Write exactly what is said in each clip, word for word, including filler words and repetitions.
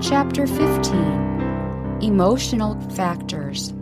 Chapter fifteen. Emotional Factors.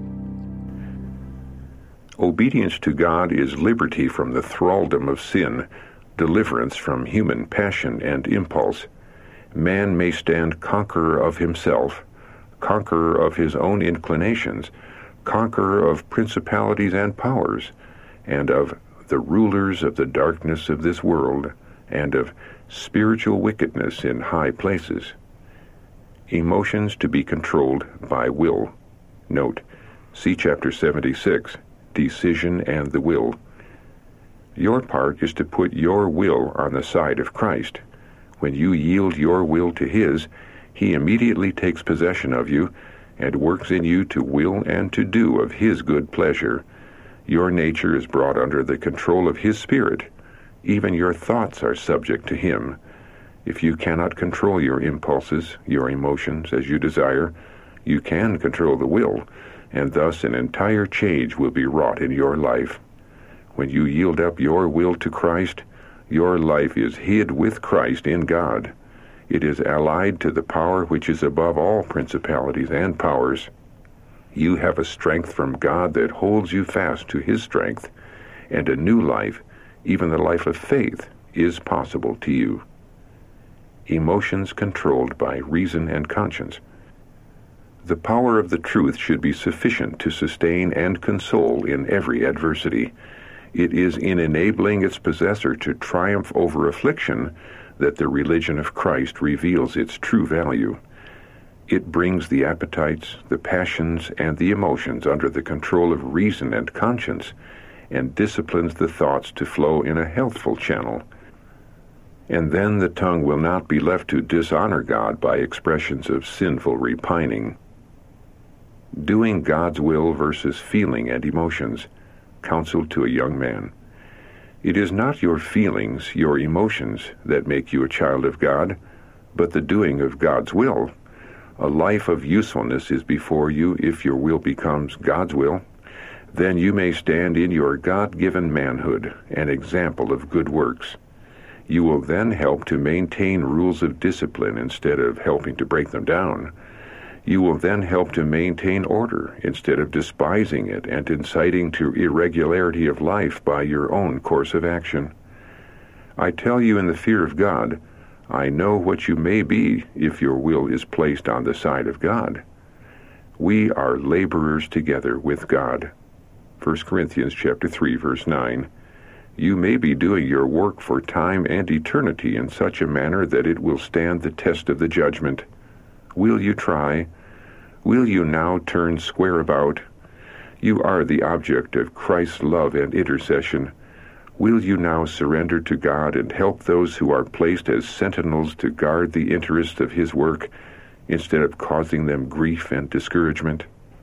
Obedience to God is liberty from the thraldom of sin, deliverance from human passion and impulse. Man may stand conqueror of himself, conqueror of his own inclinations, conqueror of principalities and powers, and of the rulers of the darkness of this world, and of spiritual wickedness in high places. Emotions to be controlled by will. Note, see Chapter seventy-six, Decision and the Will. Your part is to put your will on the side of Christ. When you yield your will to His, He immediately takes possession of you and works in you to will and to do of His good pleasure. Your nature is brought under the control of His Spirit. Even your thoughts are subject to Him. If you cannot control your impulses, your emotions, as you desire, you can control the will, and thus an entire change will be wrought in your life. When you yield up your will to Christ, your life is hid with Christ in God. It is allied to the power which is above all principalities and powers. You have a strength from God that holds you fast to His strength, and a new life, even the life of faith, is possible to you. Emotions controlled by reason and conscience. The power of the truth should be sufficient to sustain and console in every adversity. It is in enabling its possessor to triumph over affliction that the religion of Christ reveals its true value. It brings the appetites, the passions, and the emotions under the control of reason and conscience, and disciplines the thoughts to flow in a healthful channel. And then the tongue will not be left to dishonor God by expressions of sinful repining. Doing God's will versus feeling and emotions. Counsel to a young man. It is not your feelings, your emotions, that make you a child of God, but the doing of God's will. A life of usefulness is before you if your will becomes God's will. Then you may stand in your God-given manhood, an example of good works. You will then help to maintain rules of discipline instead of helping to break them down. You will then help to maintain order instead of despising it and inciting to irregularity of life by your own course of action. I tell you in the fear of God, I know what you may be if your will is placed on the side of God. We are laborers together with God. First Corinthians chapter three, verse nine. You may be doing your work for time and eternity in such a manner that it will stand the test of the judgment. Will you try? Will you now turn square about? You are the object of Christ's love and intercession. Will you now surrender to God and help those who are placed as sentinels to guard the interests of His work, instead of causing them grief and discouragement?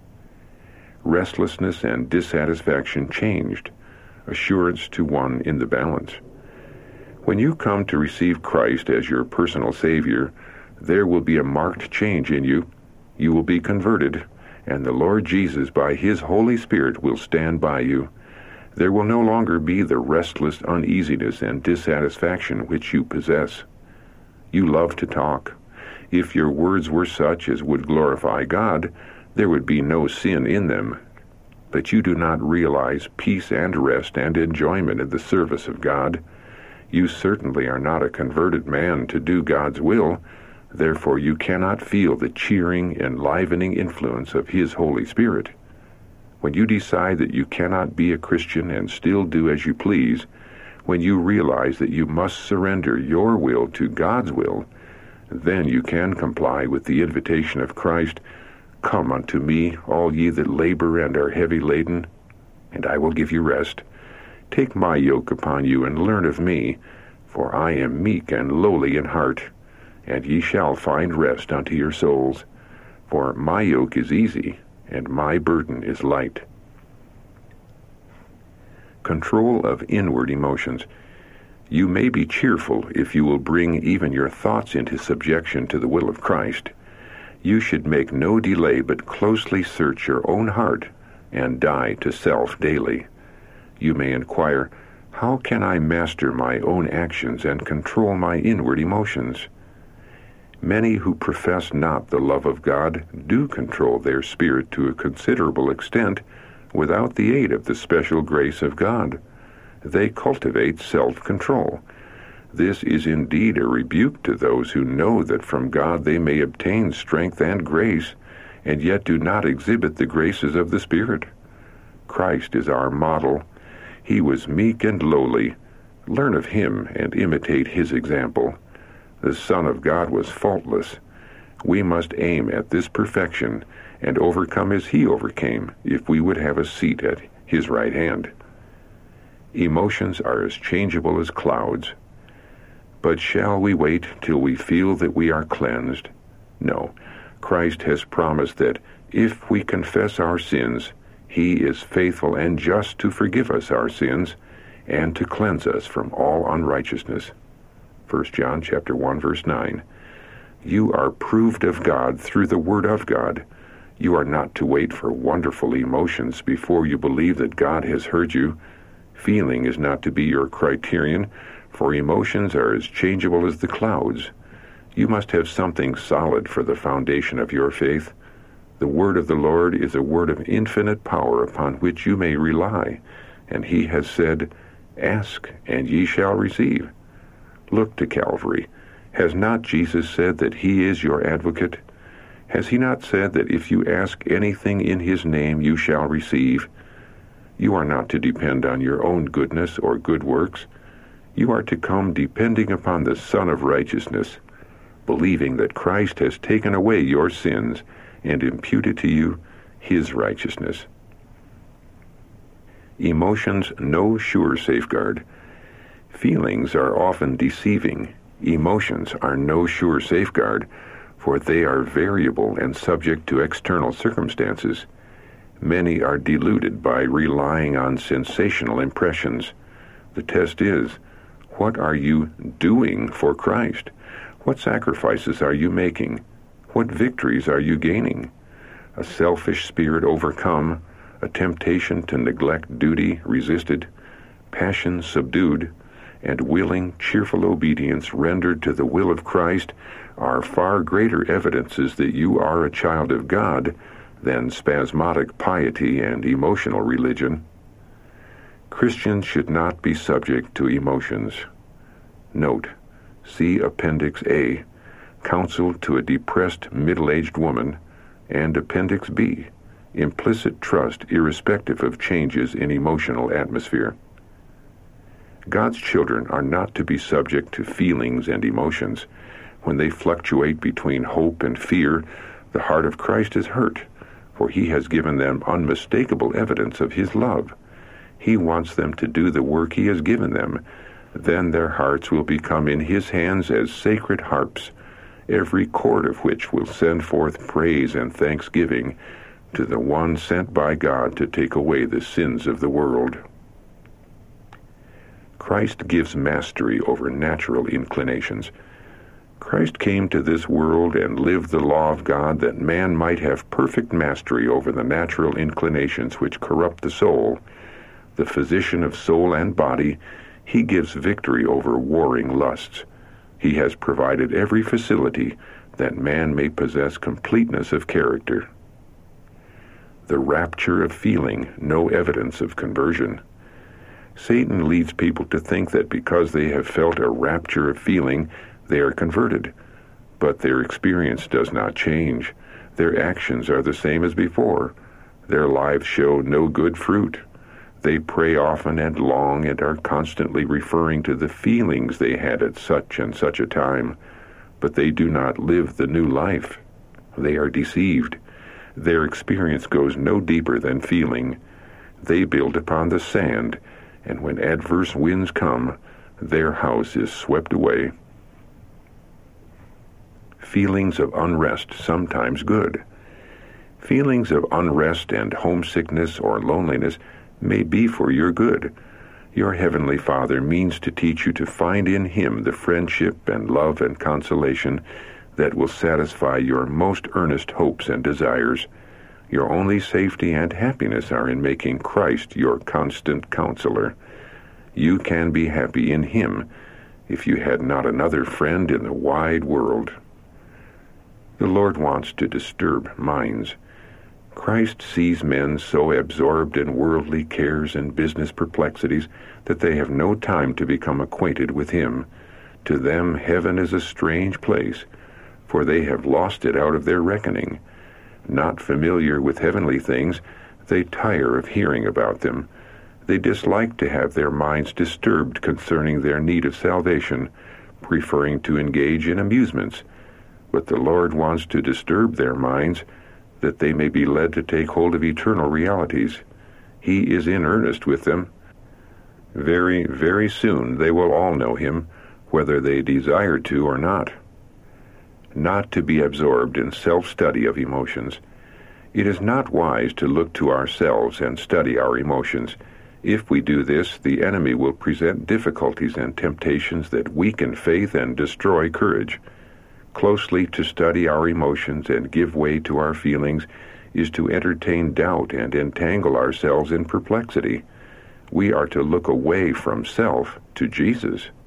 Restlessness and dissatisfaction changed, assurance to one in the balance. When you come to receive Christ as your personal Savior, there will be a marked change in you. You will be converted, and the Lord Jesus, by His Holy Spirit, will stand by you. There will no longer be the restless uneasiness and dissatisfaction which you possess. You love to talk. If your words were such as would glorify God, there would be no sin in them. But you do not realize peace and rest and enjoyment in the service of God. You certainly are not a converted man to do God's will. Therefore you cannot feel the cheering, enlivening influence of His Holy Spirit. When you decide that you cannot be a Christian and still do as you please, when you realize that you must surrender your will to God's will, then you can comply with the invitation of Christ, "Come unto me, all ye that labor and are heavy laden, and I will give you rest. Take my yoke upon you and learn of me, for I am meek and lowly in heart, and ye shall find rest unto your souls. For my yoke is easy, and my burden is light." Control of inward emotions. You may be cheerful if you will bring even your thoughts into subjection to the will of Christ. You should make no delay but closely search your own heart and die to self daily. You may inquire, how can I master my own actions and control my inward emotions? Many who profess not the love of God do control their spirit to a considerable extent without the aid of the special grace of God. They cultivate self-control. This is indeed a rebuke to those who know that from God they may obtain strength and grace, and yet do not exhibit the graces of the Spirit. Christ is our model. He was meek and lowly. Learn of him and imitate his example. The Son of God was faultless. We must aim at this perfection and overcome as he overcame if we would have a seat at his right hand. Emotions are as changeable as clouds. But shall we wait till we feel that we are cleansed? No. Christ has promised that if we confess our sins, he is faithful and just to forgive us our sins and to cleanse us from all unrighteousness. First John chapter one, verse nine. You are proved of God through the word of God. You are not to wait for wonderful emotions before you believe that God has heard you. Feeling is not to be your criterion, for emotions are as changeable as the clouds. You must have something solid for the foundation of your faith. The word of the Lord is a word of infinite power upon which you may rely, and he has said, Ask, and ye shall receive. Look to Calvary. Has not Jesus said that he is your advocate? Has he not said that if you ask anything in his name you shall receive? You are not to depend on your own goodness or good works. You are to come depending upon the Son of Righteousness, believing that Christ has taken away your sins and imputed to you his righteousness. Emotions no sure safeguard. Feelings are often deceiving. Emotions are no sure safeguard, for they are variable and subject to external circumstances. Many are deluded by relying on sensational impressions. The test is, what are you doing for Christ? What sacrifices are you making? What victories are you gaining? A selfish spirit overcome, a temptation to neglect duty resisted, passion subdued, and willing, cheerful obedience rendered to the will of Christ are far greater evidences that you are a child of God than spasmodic piety and emotional religion. Christians should not be subject to emotions. Note, see Appendix A, Counsel to a Depressed Middle-Aged Woman, and Appendix B, Implicit Trust Irrespective of Changes in Emotional Atmosphere. God's children are not to be subject to feelings and emotions. When they fluctuate between hope and fear, the heart of Christ is hurt, for he has given them unmistakable evidence of his love. He wants them to do the work he has given them. Then their hearts will become in his hands as sacred harps, every chord of which will send forth praise and thanksgiving to the one sent by God to take away the sins of the world. Christ gives mastery over natural inclinations. Christ came to this world and lived the law of God that man might have perfect mastery over the natural inclinations which corrupt the soul. The physician of soul and body, he gives victory over warring lusts. He has provided every facility that man may possess completeness of character. The rapture of feeling, no evidence of conversion. Satan leads people to think that because they have felt a rapture of feeling, they are converted. But their experience does not change. Their actions are the same as before. Their lives show no good fruit. They pray often and long and are constantly referring to the feelings they had at such and such a time, but they do not live the new life. They are deceived. Their experience goes no deeper than feeling. They build upon the sand, and when adverse winds come, their house is swept away. Feelings of unrest, sometimes good. Feelings of unrest and homesickness or loneliness may be for your good. Your Heavenly Father means to teach you to find in him the friendship and love and consolation that will satisfy your most earnest hopes and desires. Your only safety and happiness are in making Christ your constant counselor. You can be happy in him if you had not another friend in the wide world. The Lord wants to disturb minds. Christ sees men so absorbed in worldly cares and business perplexities that they have no time to become acquainted with Him. To them heaven is a strange place, for they have lost it out of their reckoning. Not familiar with heavenly things, they tire of hearing about them. They dislike to have their minds disturbed concerning their need of salvation, preferring to engage in amusements. But the Lord wants to disturb their minds, that they may be led to take hold of eternal realities. He is in earnest with them. Very, very soon they will all know Him, whether they desire to or not. Not to be absorbed in self-study of emotions. It is not wise to look to ourselves and study our emotions. If we do this, the enemy will present difficulties and temptations that weaken faith and destroy courage. Closely to study our emotions and give way to our feelings is to entertain doubt and entangle ourselves in perplexity. We are to look away from self to Jesus.